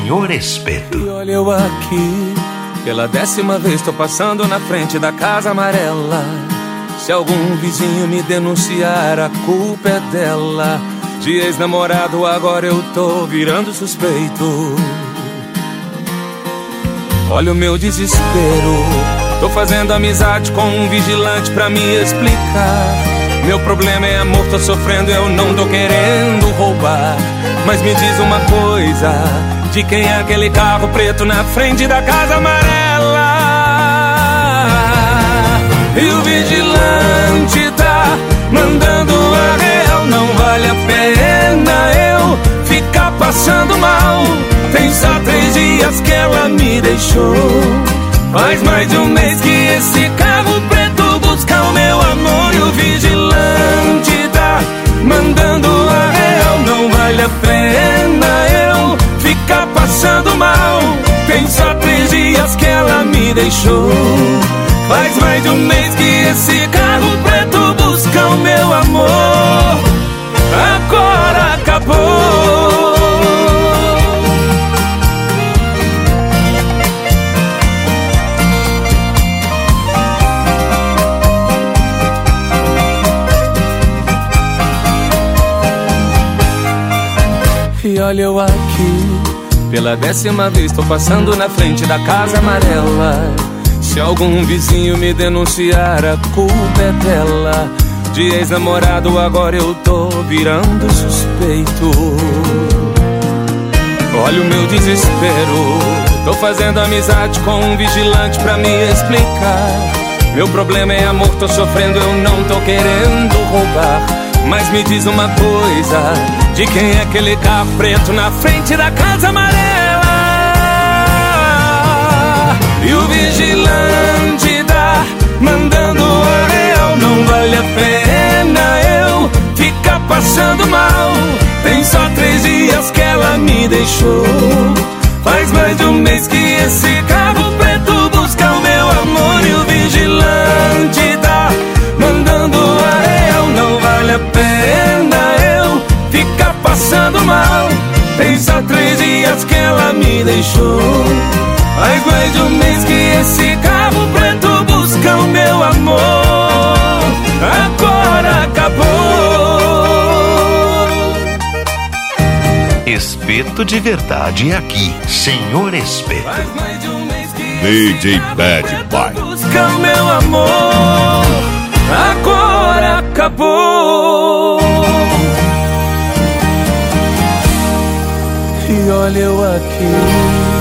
Senhor Espeto. E olha eu aqui, pela 10ª vez tô passando na frente da casa amarela. Se algum vizinho me denunciar, a culpa é dela. De ex-namorado agora eu tô virando suspeito. Olha o meu desespero, tô fazendo amizade com um vigilante pra me explicar. Meu problema é amor, tô sofrendo, eu não tô querendo roubar. Mas me diz uma coisa, de quem é aquele carro preto na frente da casa amarela? E o vigilante tá mandando a real. Não vale a pena eu ficar passando mal. Tem só 3 dias que ela me deixou. Faz mais de um mês que esse carro preto busca o meu amor. E o vigilante tá mandando a real. Não vale a pena eu ficar passando mal. Tem só 3 dias que ela me deixou. Faz mais de um mês que esse carro preto busca o meu amor. Agora acabou. E olha eu aqui, pela 10ª vez tô passando na frente da casa amarela. Se algum vizinho me denunciar, a culpa é dela. De ex-namorado agora eu tô virando suspeito. Olha o meu desespero, tô fazendo amizade com um vigilante pra me explicar. Meu problema é amor, tô sofrendo, eu não tô querendo roubar. Mas me diz uma coisa, de quem é aquele carro preto na frente da casa amarela? E o vigilante tá mandando a real. Não vale a pena eu ficar passando mal. Tem só 3 dias que ela me deixou. Faz mais de um mês que esse carro preto busca o meu amor. E o vigilante tá mandando a real. Não vale a pena eu ficar passando mal. Tem só 3 dias que ela me deixou. Faz mais de um mês que esse carro preto busca o meu amor. Agora acabou. Espeto de verdade aqui, Senhor Espeto. Faz mais de um mês que DJ Bad Boy busca o meu amor. Agora acabou. E olha eu aqui,